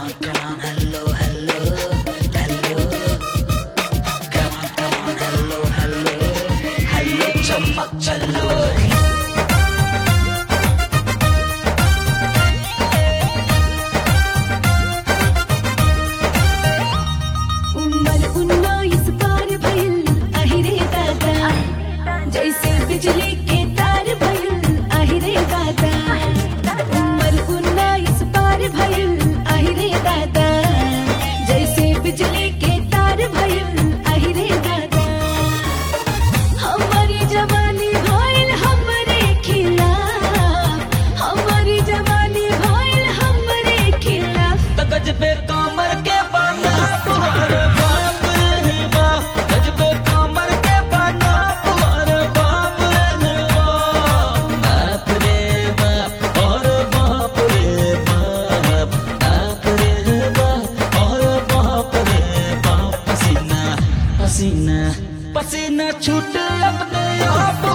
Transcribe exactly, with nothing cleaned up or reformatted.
on, come on, hello, hello, hello. Come on, come on, hello, hello, hello, चमक चलो. जैसे बिजली के तार भइल आहिरे दादा, उमर उन्नीस पार भइल आहिरे दादा. जैसे बिजली के तार भइल आहिरे दादा. हमारी जवानी भइल हमरे खिलाफ, हमारी जवानी भइल हमरे खिलाफ. तो गजबे कमर के बाना तुम्हारे बाप रे बाप, गजबे कमर के बाना तुम्हारे बाप रे बाप. बाप रे बाप और बाप रे बाप, बाप रे बाप और बाप रे बाप. पसीना पसीना पसीना छूट अपने आप